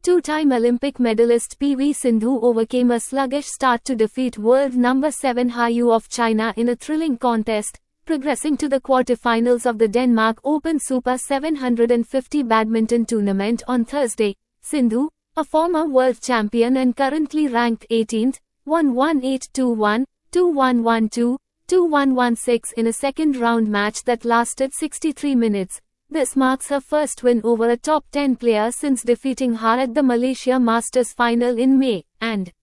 Two-time Olympic medalist PV Sindhu overcame a sluggish start to defeat world number 7 Hao of China in a thrilling contest, progressing to the quarter-finals of the Denmark Open Super 750 badminton tournament on Thursday. Sindhu, a former world champion and currently ranked 18th, won 1-8, 2-1, 2-1, 1-2, 2-1, 1-6 in a second-round match that lasted 63 minutes. This marks her first win over a top 10 player since defeating Hao at the Malaysia Masters final in May, and